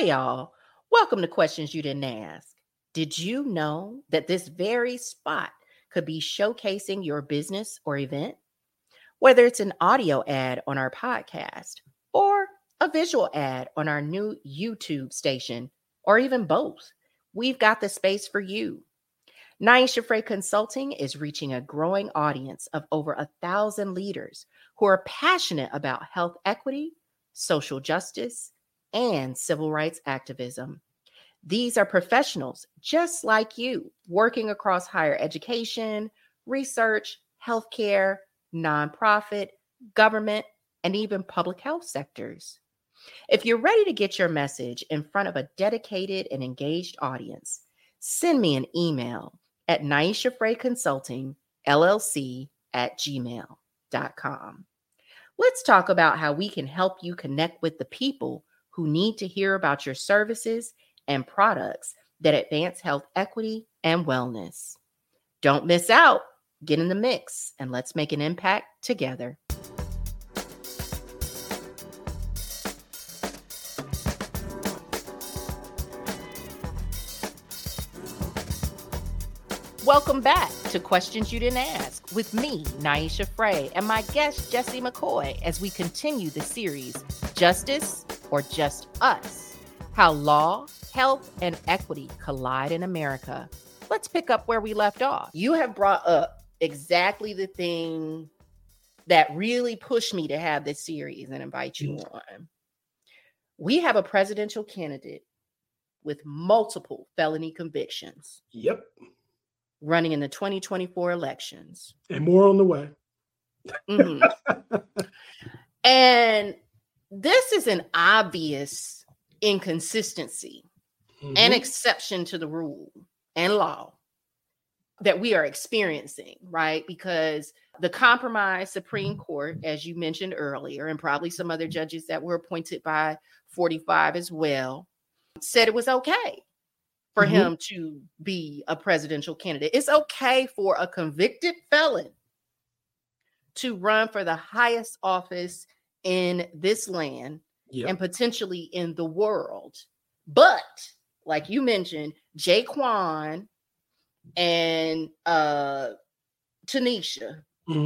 Hey, y'all. Welcome to Questions You Didn't Ask. Did you know that this very spot could be showcasing your business or event? Whether it's an audio ad on our podcast or a visual ad on our new YouTube station, or even both, we've got the space for you. Naisha Frey Consulting is reaching a growing audience of over 1,000 leaders who are passionate about health equity, social justice, and civil rights activism. These are professionals just like you, working across higher education, research, healthcare, nonprofit, government, and even public health sectors. If you're ready to get your message in front of a dedicated and engaged audience, send me an email at naishafreyconsultingllc@gmail.com. Let's talk about how we can help you connect with the people who need to hear about your services and products that advance health equity and wellness. Don't miss out. Get in the mix and let's make an impact together. Welcome back to Questions You Didn't Ask with me, Naisha Frey, and my guest, Jesse McCoy, as we continue the series, Justice or Just Us? How Law, Health, and Equity Collide in America. Let's pick up where we left off. You have brought up exactly the thing that really pushed me to have this series and invite you on. We have a presidential candidate with multiple felony convictions. Yep. Running in the 2024 elections. And more on the way. Mm-hmm. And this is an obvious inconsistency and exception to the rule and law that we are experiencing, right? Because the compromise Supreme Court, as you mentioned earlier, and probably some other judges that were appointed by 45 as well, said it was okay for him to be a presidential candidate. It's okay for a convicted felon to run for the highest office in this land and potentially in the world. But like you mentioned, Jaquan and Tanisha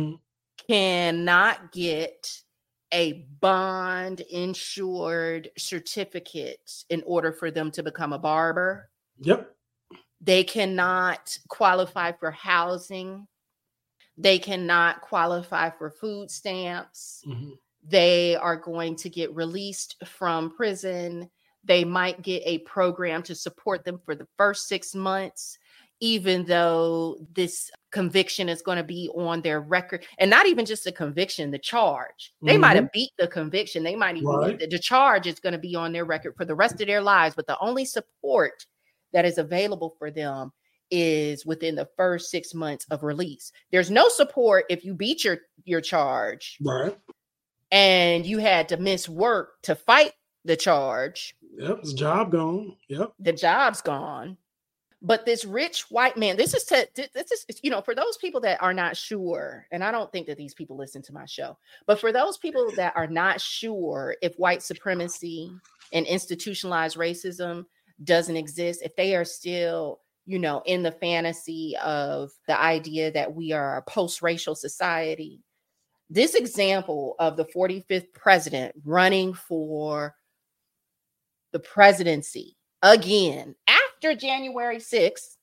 cannot get a bond insured certificate in order for them to become a barber. Yep. They cannot qualify for housing. They cannot qualify for food stamps. They are going to get released from prison. They might get a program to support them for the first 6 months, even though this conviction is going to be on their record. And not even just a conviction, the charge. They might have beat the conviction. They might even, the charge is going to be on their record for the rest of their lives. But the only support that is available for them is within the first 6 months of release. There's no support if you beat your charge. Right. And you had to miss work to fight the charge. Yep, his job gone. Yep. The job's gone. But this rich white man, this is, for those people that are not sure, and I don't think that these people listen to my show, but for those people that are not sure if white supremacy and institutionalized racism doesn't exist, if they are still, in the fantasy of the idea that we are a post-racial society, this example of the 45th president running for the presidency again after January 6th,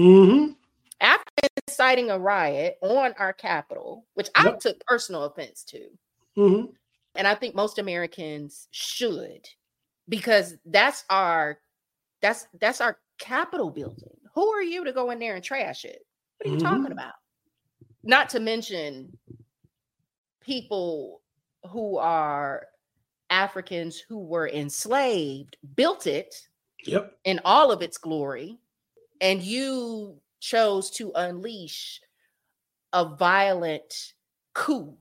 after inciting a riot on our Capitol, which I took personal offense to. And I think most Americans should, because that's our Capitol building. Who are you to go in there and trash it? What are you talking about? Not to mention people who are Africans who were enslaved, built it in all of its glory, and you chose to unleash a violent coup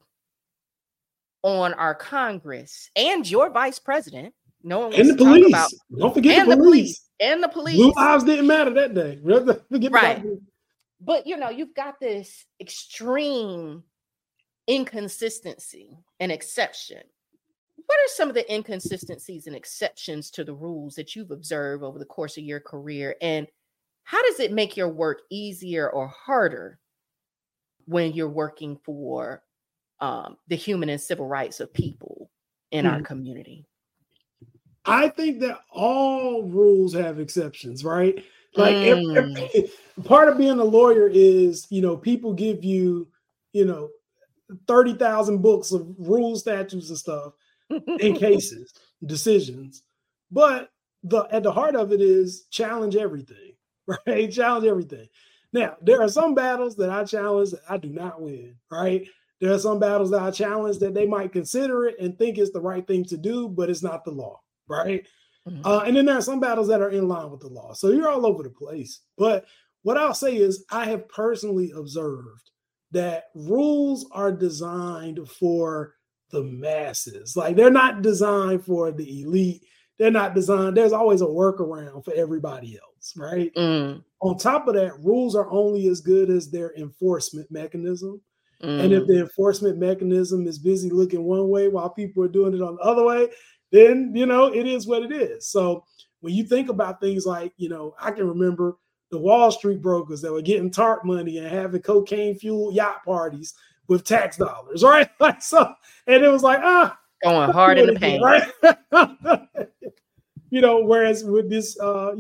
on our Congress and your vice president. No one wants and the to police. talk about, don't forget and the police. And the police. Blue lives didn't matter that day. Right. But you've got this extreme inconsistency and exception. What are some of the inconsistencies and exceptions to the rules that you've observed over the course of your career? And how does it make your work easier or harder when you're working for the human and civil rights of people in our community? I think that all rules have exceptions, right? Like part of being a lawyer is, people give you, 30,000 books of rules, statutes, and stuff in cases, decisions. But at the heart of it is challenge everything, right? Challenge everything. Now, there are some battles that I challenge that I do not win, right? There are some battles that I challenge that they might consider it and think it's the right thing to do, but it's not the law, right? And then there are some battles that are in line with the law. So you're all over the place. But what I'll say is I have personally observed that rules are designed for the masses. Like, they're not designed for the elite. They're not designed. There's always a workaround for everybody else, right? On top of that, rules are only as good as their enforcement mechanism. And if the enforcement mechanism is busy looking one way while people are doing it on the other way, then, it is what it is. So when you think about things like, I can remember the Wall Street brokers that were getting TARP money and having cocaine-fueled yacht parties with tax dollars, right? Like, so, and it was like, going hard in the paint, right? Whereas with this,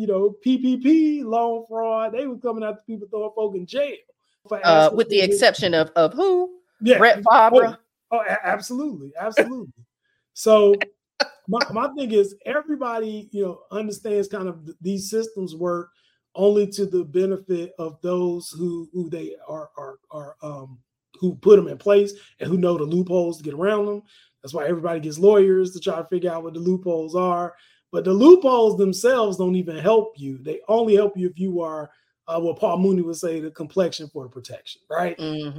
PPP loan fraud, they were coming after people throwing folk in jail. With the exception of who? Yeah. Brett Favre. Oh, absolutely. Absolutely. So my thing is everybody, understands kind of these systems work only to the benefit of those who they are who put them in place and who know the loopholes to get around them. That's why everybody gets lawyers to try to figure out what the loopholes are. But the loopholes themselves don't even help you. They only help you if you are what Paul Mooney would say, the complexion for the protection, right?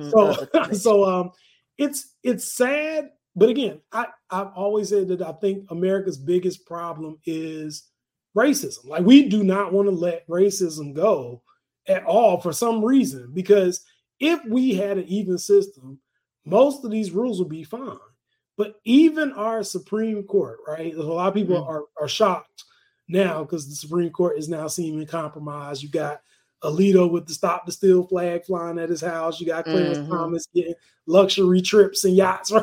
So it's sad. But again, I've always said that I think America's biggest problem is racism. Like, we do not want to let racism go at all for some reason, because if we had an even system, most of these rules would be fine. But even our Supreme Court, right? A lot of people are shocked now because the Supreme Court is now seeming compromised. You got Alito with the Stop the Steal flag flying at his house. You got Clarence Thomas getting luxury trips and yachts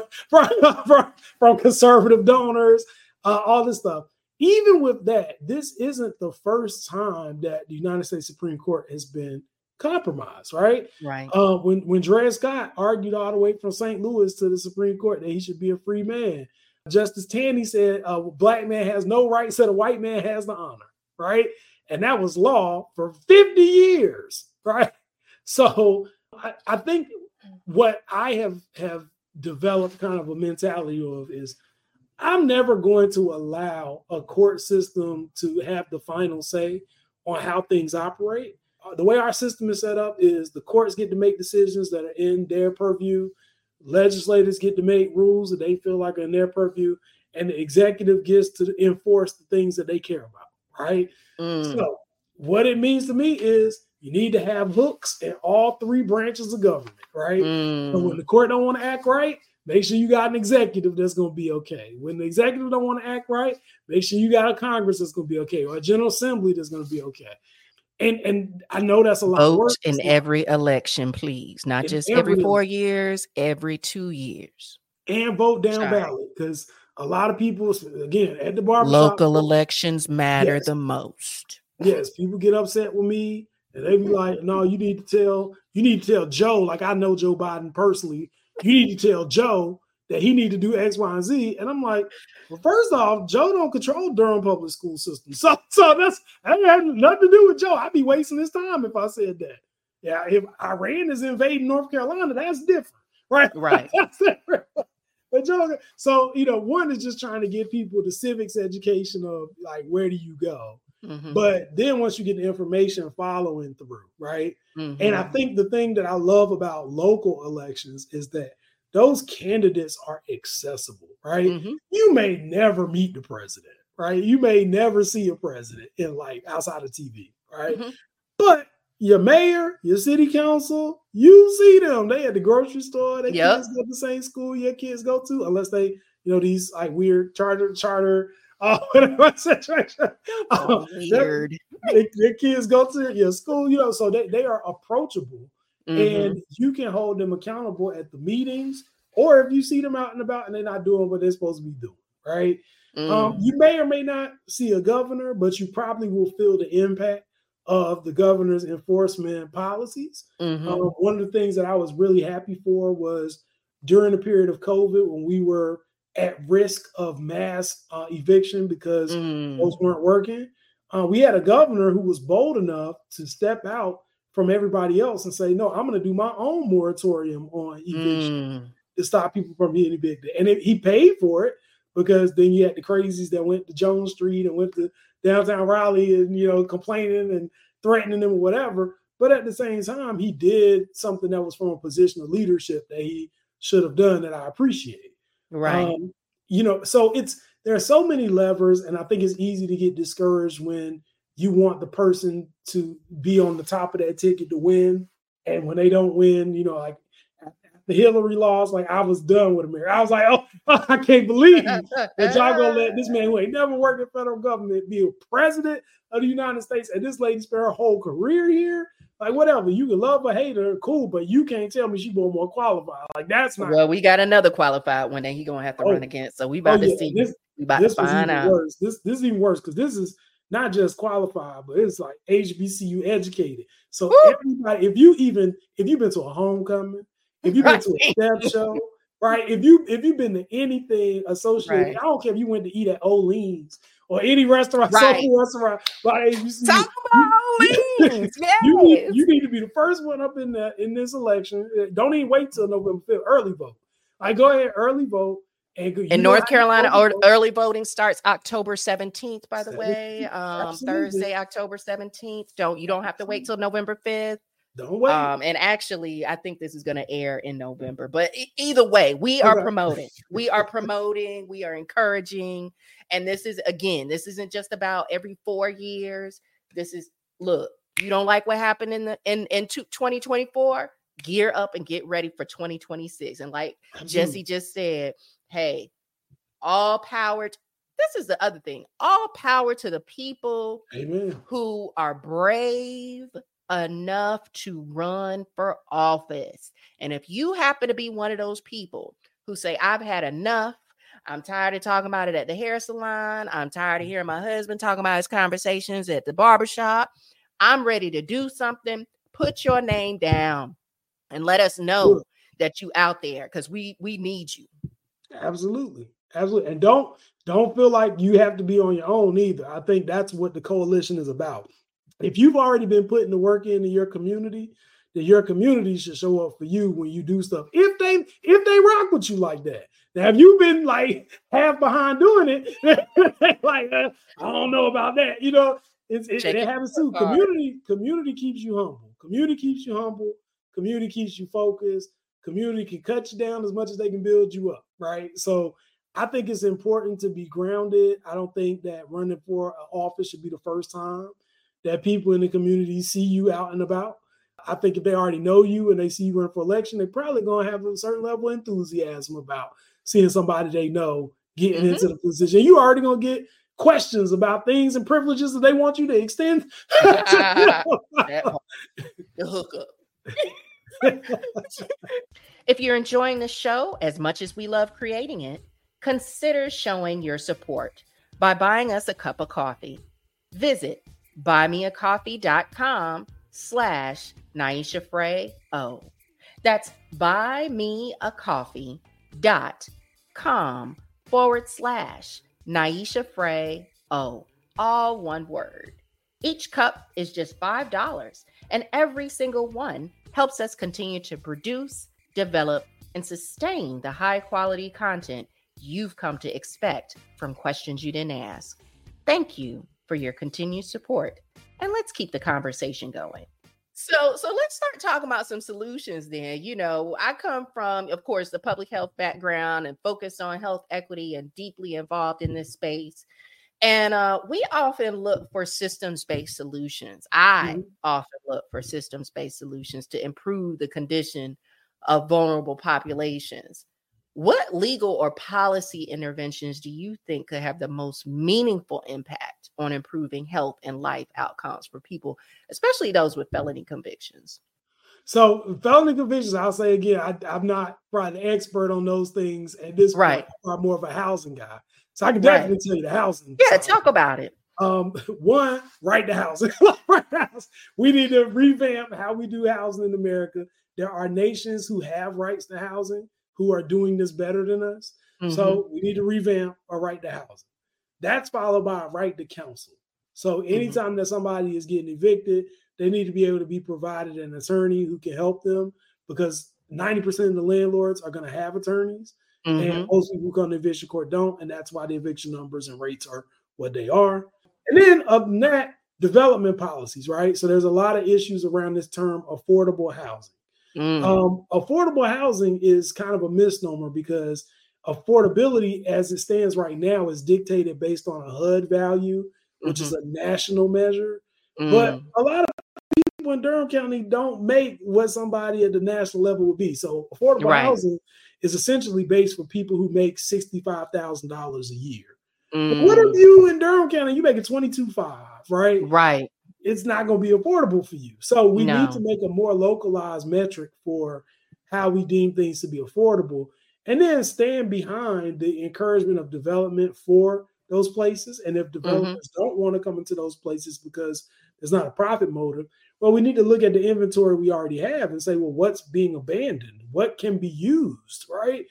from conservative donors, all this stuff. Even with that, this isn't the first time that the United States Supreme Court has been compromised, right? Right. When Dred Scott argued all the way from St. Louis to the Supreme Court that he should be a free man, Justice Taney said a black man has no rights that a white man has the honor, right? And that was law for 50 years, right? So I think what I have developed kind of a mentality of is I'm never going to allow a court system to have the final say on how things operate. The way our system is set up is the courts get to make decisions that are in their purview. Legislators get to make rules that they feel like are in their purview. And the executive gets to enforce the things that they care about, right? So what it means to me is you need to have hooks in all three branches of government, right? So when the court don't want to act right, make sure you got an executive that's going to be okay. When the executive don't want to act right, make sure you got a Congress that's going to be okay, or a General Assembly that's going to be okay. And I know that's a lot of work. In every election, please. Not just every 4 years, every 2 years. And vote down ballot, because a lot of people, again, at the barbershop. Local elections matter the most. Yes, people get upset with me, and they be like, no, you need to tell Joe, like I know Joe Biden personally, you need to tell Joe that he need to do X, Y, and Z. And I'm like, well, first off, Joe don't control Durham public school system. So that has nothing to do with Joe. I'd be wasting his time if I said that. Yeah, if Iran is invading North Carolina, that's different, right? Right. That's different. But Joe, so, one is just trying to give people the civics education of like, where do you go? But then once you get the information following through, right? And I think the thing that I love about local elections is that those candidates are accessible, right? You may never meet the president, right? You may never see a president in like outside of TV, right? But your mayor, your city council, you see them. They at the grocery store. Their kids go to the same school your kids go to, unless they these like weird charter. Weird. Their kids go to your school, so they are approachable, and you can hold them accountable at the meetings, or if you see them out and about and they're not doing what they're supposed to be doing, right? You may or may not see a governor, but you probably will feel the impact of the governor's enforcement policies. One of the things that I was really happy for was during the period of COVID when we were at risk of mass eviction because those weren't working. We had a governor who was bold enough to step out from everybody else and say, no, I'm going to do my own moratorium on eviction to stop people from being evicted. And he paid for it because then you had the crazies that went to Jones Street and went to downtown Raleigh and, complaining and threatening them or whatever. But at the same time, he did something that was from a position of leadership that he should have done that I appreciate. Right. So there are so many levers, and I think it's easy to get discouraged when you want the person to be on the top of that ticket to win. And when they don't win, like the Hillary laws, like I was done with America. I was like, oh, I can't believe that y'all gonna let this man who ain't never worked in federal government be a president of the United States, and this lady spent her whole career here. Like, whatever, you can love or hate her, cool, but you can't tell me she was more qualified. Like, that's not. Well, we got another qualified one that he gonna have to run against. So we about to see. We about to find out. Worse. This is even worse because this is not just qualified, but it's like HBCU educated. So everybody, if you've been to a homecoming, if you've been to a step show, right? If you've been to anything associated, I don't care if you went to eat at Olean's or any restaurant, social restaurant by HBCU. Talk about Olean's. You need to be the first one up in this election. Don't even wait till November 5th. Early vote. Like, go ahead, early vote. In North Carolina, early voting starts October 17th, by the way. Thursday, October 17th. You don't have to wait till November 5th. Don't wait. And actually, I think this is going to air in November. But either way, we are promoting. We are promoting. We are encouraging. And this isn't just about every 4 years. This is, look, you don't like what happened in 2024? Gear up and get ready for 2026. And like Jesse just said, hey, all power. This is the other thing. All power to the people who are brave enough to run for office. And if you happen to be one of those people who say, I've had enough, I'm tired of talking about it at the hair salon, I'm tired of hearing my husband talking about his conversations at the barbershop, I'm ready to do something, put your name down and let us know that you out there, because we need you. Absolutely. And don't feel like you have to be on your own either. I think that's what the coalition is about. If you've already been putting the work into your community, then your community should show up for you when you do stuff. If they rock with you like that. Now, if you've been like half behind doing it, like I don't know about that. It happens too. Community keeps you humble. Community keeps you humble. Community keeps you focused. Community can cut you down as much as they can build you up, right? So I think it's important to be grounded. I don't think that running for an office should be the first time that people in the community see you out and about. I think if they already know you and they see you run for election, they're probably going to have a certain level of enthusiasm about seeing somebody they know getting into the position. You already going to get questions about things and privileges that they want you to extend. The hookup. If you're enjoying the show as much as we love creating it, consider showing your support by buying us a cup of coffee. Visit buymeacoffee.com/Nyesha Frey O. That's buymeacoffee.com/Nyesha Frey O. All one word. Each cup is just $5, and every single one helps us continue to produce, develop, and sustain the high-quality content you've come to expect from Questions You Didn't Ask. Thank you for your continued support, and let's keep the conversation going. So let's start talking about some solutions then. I come from, of course, the public health background and focused on health equity and deeply involved in this space. And we often look for systems-based solutions. I often look for systems-based solutions to improve the condition of vulnerable populations. What legal or policy interventions do you think could have the most meaningful impact on improving health and life outcomes for people, especially those with felony convictions? So felony convictions, I'll say again, I'm not probably the expert on those things at this point. Right. I'm more of a housing guy. So I can Right. definitely tell you the housing. Yeah, side. talk about it. One, right to housing. Right to housing. We need to revamp how we do housing in America. There are nations who have rights to housing who are doing this better than us. So we need to revamp a right to housing. That's followed by a right to counsel. So anytime that somebody is getting evicted, they need to be able to be provided an attorney who can help them, because 90% of the landlords are going to have attorneys, and most people who come to eviction court don't, and that's why the eviction numbers and rates are what they are. And then other than that, development policies, right? So there's a lot of issues around this term affordable housing. Affordable housing is kind of a misnomer, because affordability as it stands right now is dictated based on a HUD value, which is a national measure. But a lot of people in Durham County don't make what somebody at the national level would be. So affordable housing is essentially based for people who make $65,000 a year. But what if you in Durham County, you making $22,500, right? Right. It's not going to be affordable for you. So we need to make a more localized metric for how we deem things to be affordable, and then stand behind the encouragement of development for those places. And if developers don't want to come into those places because there's not a profit motive, well, we need to look at the inventory we already have and say, well, what's being abandoned? What can be used, right?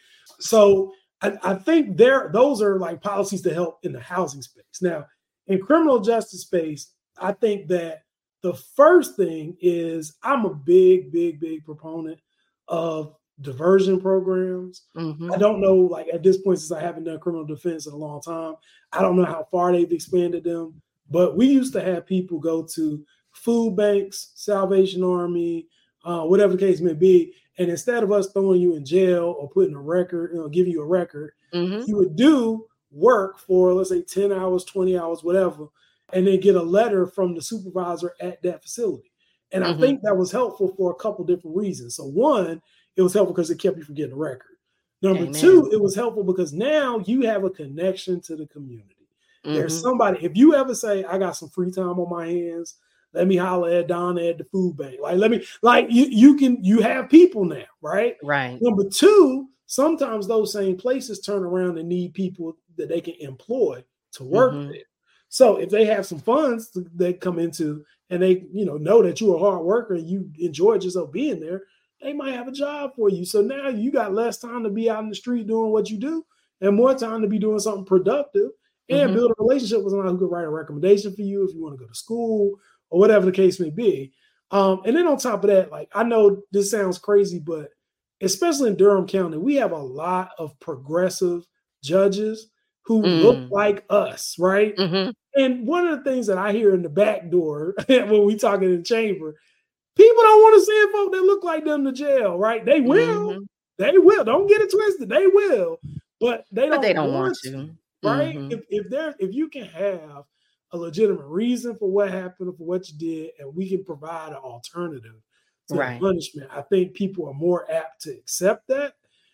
So I think those are like policies to help in the housing space. Now, in criminal justice space, I think that the first thing is I'm a big proponent of diversion programs. I don't know, like at this point, since I haven't done criminal defense in a long time, I don't know how far they've expanded them, but we used to have people go to food banks, Salvation Army, whatever the case may be. And instead of us throwing you in jail or putting a record, giving you a record, you would do work for, let's say, 10 hours, 20 hours, whatever, and then get a letter from the supervisor at that facility. And I think that was helpful for a couple different reasons. So one, it was helpful because it kept you from getting a record. Number two, it was helpful because now you have a connection to the community. There's somebody, if you ever say, I got some free time on my hands, let me holler at Donna at the food bank. You have people now, right? Right. Number two, sometimes those same places turn around and need people that they can employ to work there. So if they have some funds they come into, and they know that you're a hard worker and you enjoyed yourself being there, they might have a job for you. So now you got less time to be out in the street doing what you do and more time to be doing something productive and build a relationship with someone who could write a recommendation for you if you want to go to school or whatever the case may be. And then on top of that, like, I know this sounds crazy, but especially in Durham County, we have a lot of progressive judges who look like us, right? And one of the things that I hear in the back door when we talking in the chamber, people don't want to send folk that look like them to jail, right? They will. They will. Don't get it twisted. They will. But they don't want to. Right? If you can have a legitimate reason for what happened, for what you did, and we can provide an alternative to punishment, I think people are more apt to accept that.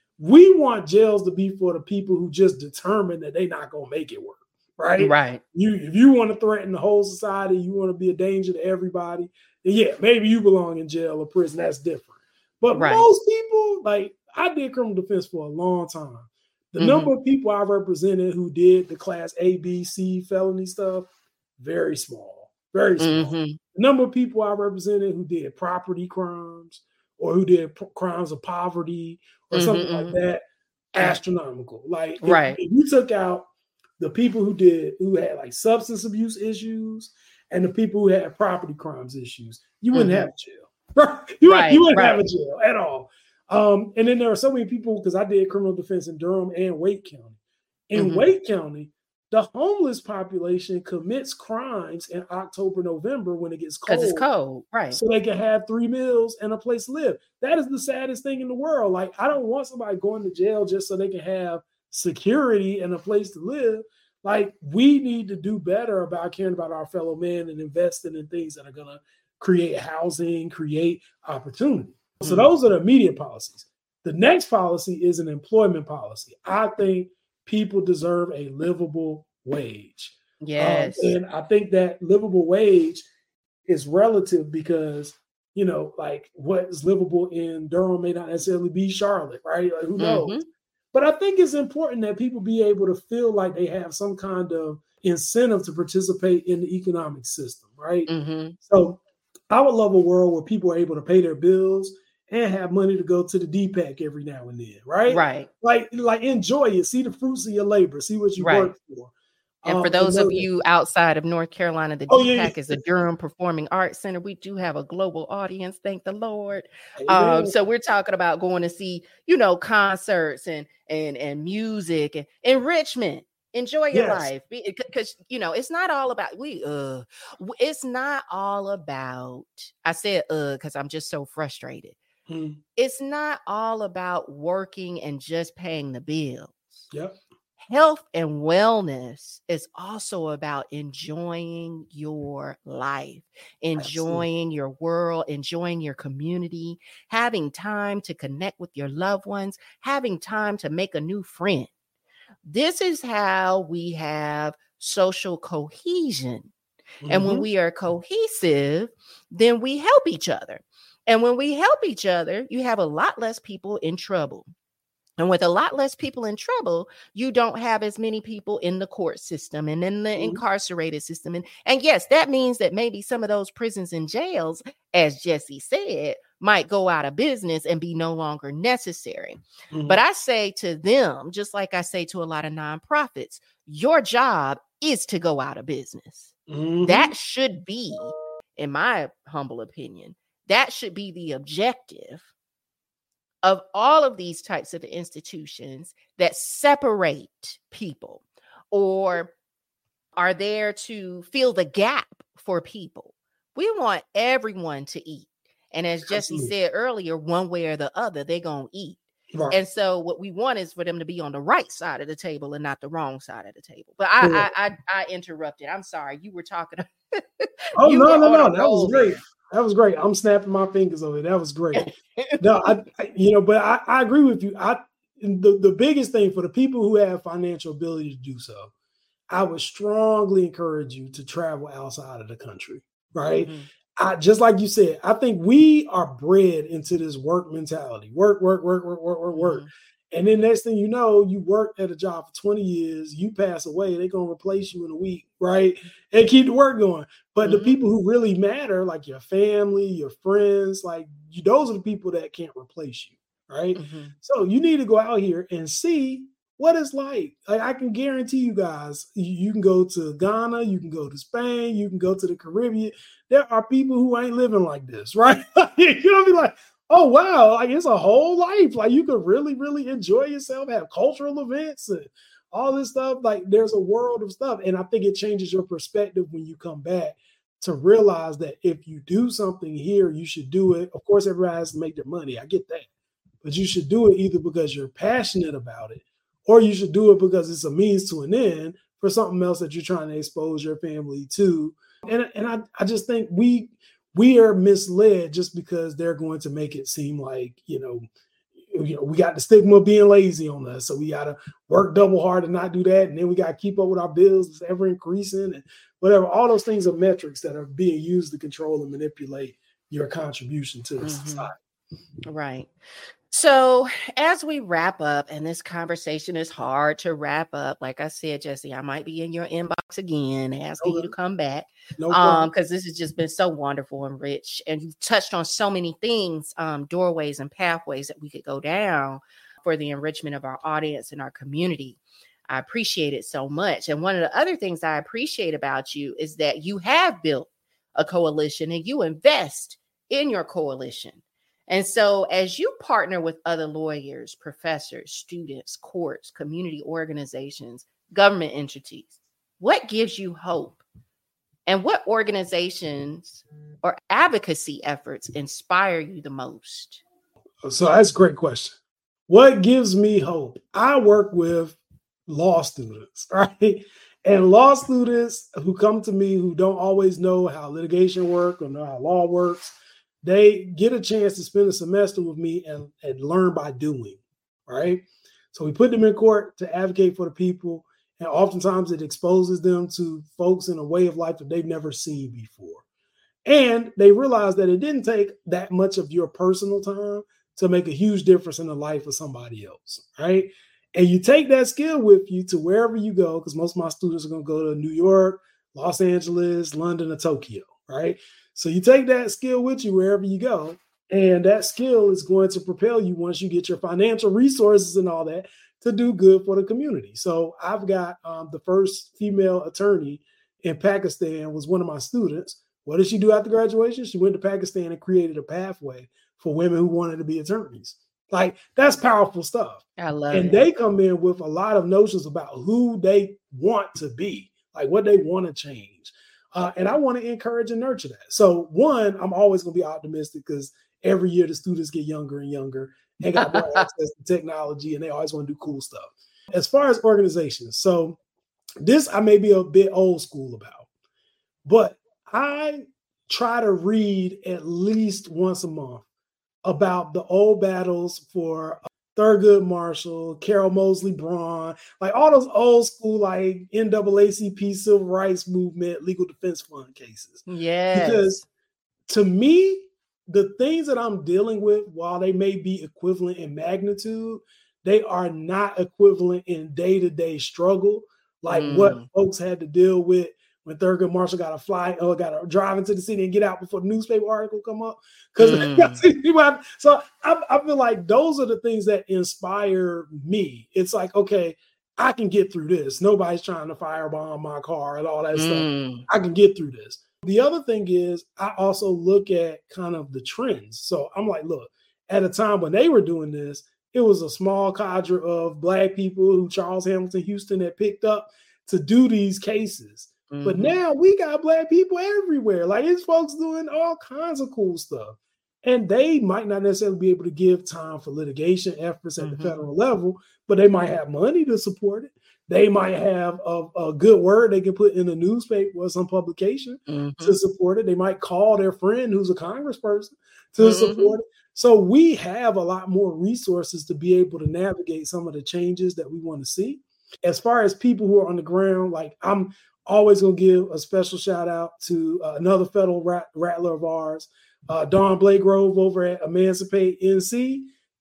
We want jails to be for the people who just determine that they're not going to make it work. Right. Right. If you want to threaten the whole society, you want to be a danger to everybody, then yeah, maybe you belong in jail or prison. That's different. But most people, like, I did criminal defense for a long time. The number of people I represented who did the class A, B, C felony stuff, very small, very small. The number of people I represented who did property crimes or who did crimes of poverty or something like that, astronomical. Like, if you took out the people who had like substance abuse issues and the people who had property crimes issues, you wouldn't have jail. You wouldn't have a jail at all. And then there are so many people, because I did criminal defense in Durham and Wake County. In Wake County, the homeless population commits crimes in October, November when it gets cold. Because it's cold, right? So they can have 3 meals and a place to live. That is the saddest thing in the world. Like, I don't want somebody going to jail just so they can have security and a place to live. Like, we need to do better about caring about our fellow man and investing in things that are going to create housing, create opportunity. So those are the immediate policies. The next policy is an employment policy. I think people deserve a livable wage. Yes. And I think that livable wage is relative because, like what is livable in Durham may not necessarily be Charlotte, right? Like, who knows? Mm-hmm. But I think it's important that people be able to feel like they have some kind of incentive to participate in the economic system, right? Mm-hmm. So I would love a world where people are able to pay their bills and have money to go to the DPAC every now and then, right? Right. Like enjoy it, see the fruits of your labor, see what you work for. And for those of you outside of North Carolina, the DPAC is the Durham Performing Arts Center. We do have a global audience, thank the Lord. So we're talking about going to see, concerts and music and enrichment. Enjoy your life, because it's not all about it's not all about. I said because I'm just so frustrated. It's not all about working and just paying the bills. Yep. Health and wellness is also about enjoying your life, enjoying your world, enjoying your community, having time to connect with your loved ones, having time to make a new friend. This is how we have social cohesion. And when we are cohesive, then we help each other. And when we help each other, you have a lot less people in trouble. And with a lot less people in trouble, you don't have as many people in the court system and in the incarcerated system. And yes, that means that maybe some of those prisons and jails, as Jesse said, might go out of business and be no longer necessary. But I say to them, just like I say to a lot of nonprofits, your job is to go out of business. That should be, in my humble opinion, that should be the objective of all of these types of institutions that separate people or are there to fill the gap for people. We want everyone to eat. And as Jesse said earlier, one way or the other, they're going to eat. Right. And so what we want is for them to be on the right side of the table and not the wrong side of the table. But I interrupted. I'm sorry. You were talking. Oh, no. That was great. That was great. I'm snapping my fingers over it. That was great. No, but I agree with you. The biggest thing for the people who have financial ability to do so, I would strongly encourage you to travel outside of the country, right? Just like you said, I think we are bred into this work mentality. Work. And then next thing you know, you work at a job for 20 years, you pass away, they're going to replace you in a week, right? And keep the work going. But the people who really matter, like your family, your friends, like those are the people that can't replace you, right? So you need to go out here and see what it's like. Like I can guarantee you guys, you can go to Ghana, you can go to Spain, you can go to the Caribbean. There are people who ain't living like this, right? You're going to be like, oh, wow, like it's a whole life. Like you could really, really enjoy yourself, have cultural events and all this stuff. Like there's a world of stuff. And I think it changes your perspective when you come back to realize that if you do something here, you should do it. Of course, everybody has to make their money. I get that. But you should do it either because you're passionate about it or you should do it because it's a means to an end for something else that you're trying to expose your family to. And I just think we are misled just because they're going to make it seem like, we got the stigma of being lazy on us. So we got to work double hard and not do that. And then we got to keep up with our bills. It's ever increasing and whatever. All those things are metrics that are being used to control and manipulate your contribution to the society. Right. So as we wrap up, and this conversation is hard to wrap up, like I said, Jesse, I might be in your inbox again, asking you to come back, because this has just been so wonderful and rich. And you've touched on so many things, doorways and pathways that we could go down for the enrichment of our audience and our community. I appreciate it so much. And one of the other things I appreciate about you is that you have built a coalition and you invest in your coalition. And so as you partner with other lawyers, professors, students, courts, community organizations, government entities, what gives you hope? And what organizations or advocacy efforts inspire you the most? So that's a great question. What gives me hope? I work with law students, right? And law students who come to me who don't always know how litigation works or know how law works, they get a chance to spend a semester with me and learn by doing, right? So we put them in court to advocate for the people, and oftentimes it exposes them to folks in a way of life that they've never seen before. And they realize that it didn't take that much of your personal time to make a huge difference in the life of somebody else, right? And you take that skill with you to wherever you go, because most of my students are going to go to New York, Los Angeles, London, or Tokyo, right? So you take that skill with you wherever you go, and that skill is going to propel you once you get your financial resources and all that to do good for the community. So I've got the first female attorney in Pakistan was one of my students. What did she do after graduation? She went to Pakistan and created a pathway for women who wanted to be attorneys. Like, that's powerful stuff. I love it. And they come in with a lot of notions about who they want to be, like what they want to change. And I want to encourage and nurture that. So one, I'm always going to be optimistic because every year the students get younger and younger and got more access to technology, and they always want to do cool stuff. As far as organizations, so this I may be a bit old school about, but I try to read at least once a month about the old battles for Thurgood Marshall, Carol Moseley Braun, like all those old school, like NAACP Civil Rights Movement, Legal Defense Fund cases. Yes. Because to me, the things that I'm dealing with, while they may be equivalent in magnitude, they are not equivalent in day-to-day struggle, like what folks had to deal with when Thurgood Marshall got to drive into the city and get out before the newspaper article come up. So I feel like those are the things that inspire me. It's like, okay, I can get through this. Nobody's trying to firebomb my car and all that stuff. I can get through this. The other thing is I also look at kind of the trends. So I'm like, look, at a time when they were doing this, it was a small cadre of Black people who Charles Hamilton Houston had picked up to do these cases. But now we got Black people everywhere. Like, it's folks doing all kinds of cool stuff. And they might not necessarily be able to give time for litigation efforts at the federal level, but they might have money to support it. They might have a good word they can put in a newspaper or some publication to support it. They might call their friend who's a congressperson to support it. So we have a lot more resources to be able to navigate some of the changes that we want to see. As far as people who are on the ground, like, I'm always going to give a special shout out to another federal rattler of ours, Dawn Blagrove over at Emancipate NC.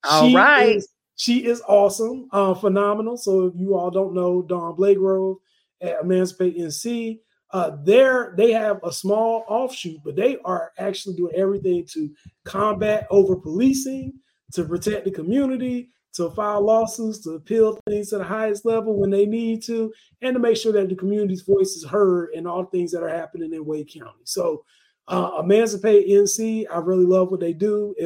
She is awesome, phenomenal. So if you all don't know Dawn Blagrove at Emancipate NC, they have a small offshoot, but they are actually doing everything to combat over-policing, to protect the community, to file lawsuits, to appeal things to the highest level when they need to, and to make sure that the community's voice is heard in all things that are happening in Wake County. So Emancipate NC, I really love what they do.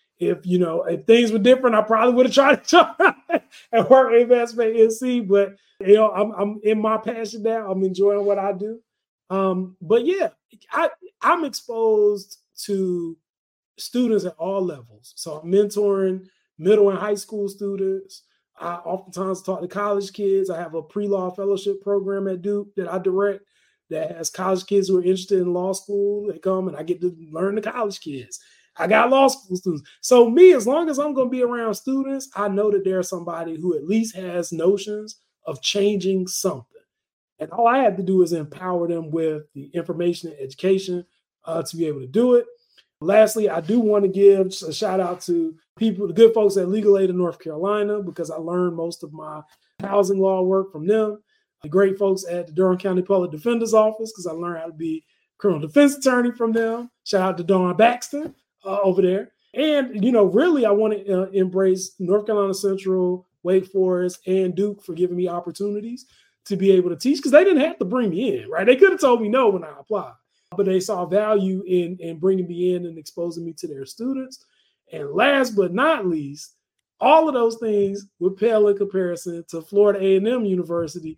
If things were different, I probably would have tried to and work at Emancipate NC, but I'm in my passion now. I'm enjoying what I do. But yeah, I'm exposed to students at all levels. So I'm mentoring middle and high school students. I oftentimes talk to college kids. I have a pre-law fellowship program at Duke that I direct that has college kids who are interested in law school. They come and I get to learn the college kids. I got law school students. So me, as long as I'm going to be around students, I know that there's somebody who at least has notions of changing something. And all I have to do is empower them with the information and education to be able to do it. Lastly, I do want to give a shout out to the good folks at Legal Aid of North Carolina, because I learned most of my housing law work from them. The great folks at the Durham County Public Defender's Office, because I learned how to be criminal defense attorney from them. Shout out to Dawn Baxter over there. And, really I want to embrace North Carolina Central, Wake Forest, and Duke for giving me opportunities to be able to teach, because they didn't have to bring me in, right? They could have told me no when I applied, but they saw value in bringing me in and exposing me to their students. And last but not least, all of those things would pale in comparison to Florida A&M University.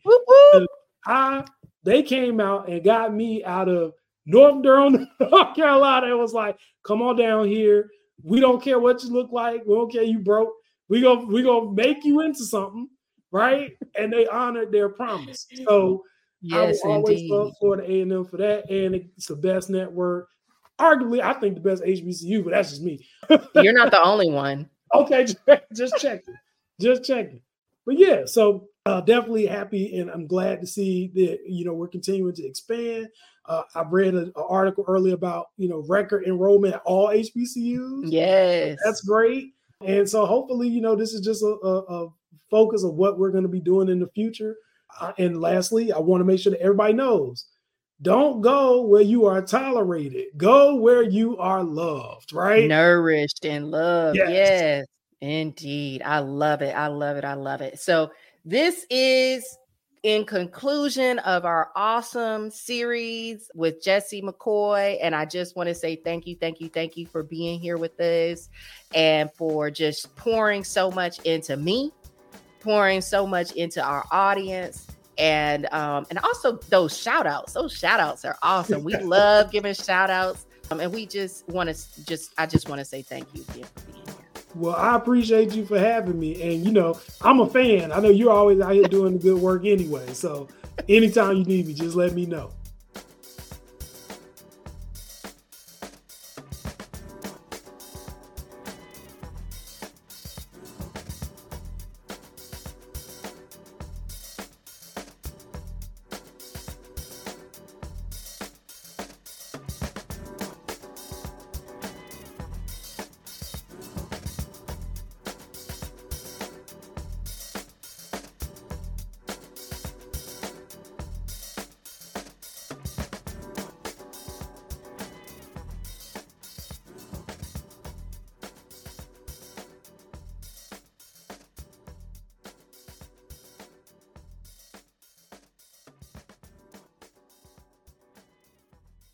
They came out and got me out of North Durham, North Carolina. It was like, come on down here. We don't care what you look like. We don't care you broke. We gonna make you into something, right? And they honored their promise. So yes, I will always love Florida A&M for that. And it's the best network. arguably, I think the best HBCU, but that's just me. You're not the only one. Okay, just checking. Just checking. But yeah, so definitely happy, and I'm glad to see that, we're continuing to expand. I've read an article earlier about, record enrollment at all HBCUs. Yes. That's great. And so hopefully, this is just a focus of what we're going to be doing in the future. And lastly, I want to make sure that everybody knows, don't go where you are tolerated. Go where you are loved, right? Nourished and loved. Yes. Indeed. I love it. I love it. I love it. So this is in conclusion of our awesome series with Jessie McCoy. And I just want to say thank you for being here with us and for just pouring so much into me, pouring so much into our audience. And also those shout outs are awesome. We love giving shout outs. And we just want to I just want to say thank you again for being here. Well, I appreciate you for having me. And, I'm a fan. I know you're always out here doing the good work anyway. So anytime you need me, just let me know.